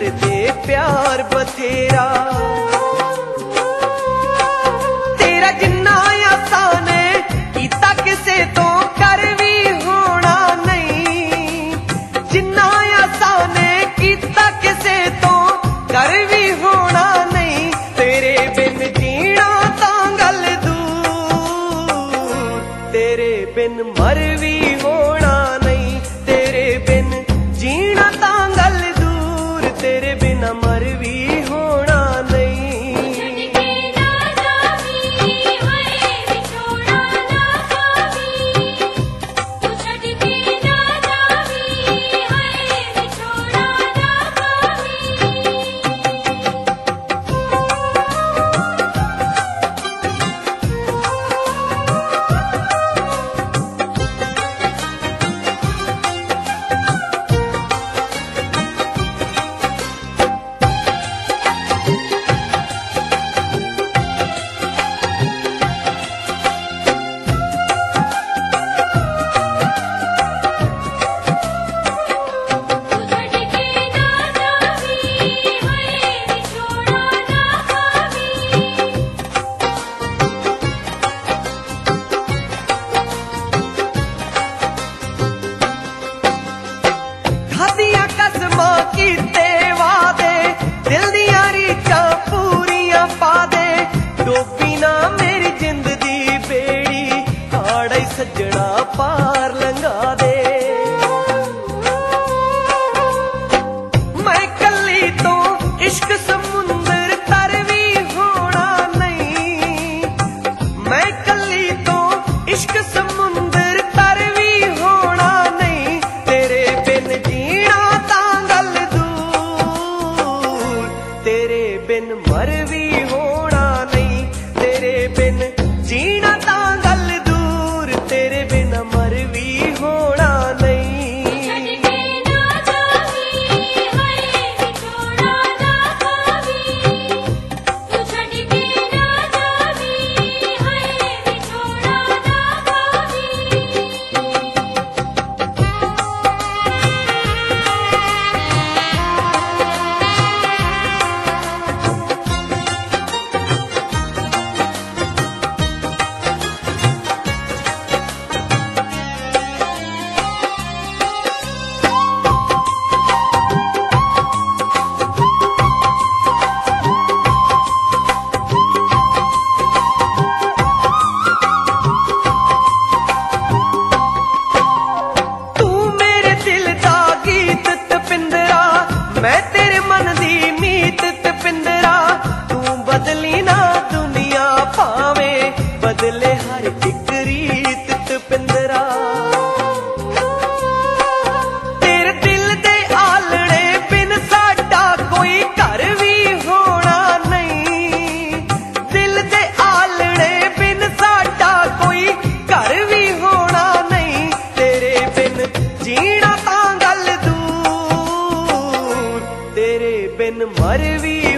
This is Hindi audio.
करते प्यार बथेरा। तेरा जिन्ना आसान कीता किसे तो कर भी होना नहीं, जिन्ना आसान कीता किसे तो कर भी होना नहीं। तेरे बिन जीना तां गल दूर, तेरे बिन मर भी होना नहीं। तेरे बिन जीना तां गल दूर, तेरे बिना मर भी होना नहीं। कीते वादे दिल दिया रीचा पूरियां पा दे, डोबी ना मेरी जिंद दी बेड़ी, हाड़ा ही सज्जना पार लंघा दे। मैं कली तो इश्क समुंदर तर भी होना नहीं, मैं कली तो इश्क समुंदर तर भी होना नहीं। तेरे बिन जीना तेरे बिन मर भी होना नहीं। तेरे बिन जीना तां गल दूर, तेरे बिना मर भी होना नहीं। मैं तेरे मन दी मीत तपिंदरा, तू बदली ना दुनिया भावे, बदले हर एक रीत तपिंदरा। तेरे दिल दे आलने बिन साडा कोई घर भी होना नहीं, दिल दे आलने बिन साडा कोई घर भी होना नहीं। तेरे बिन जीना तां गल दूर, तेरे बिन मर भी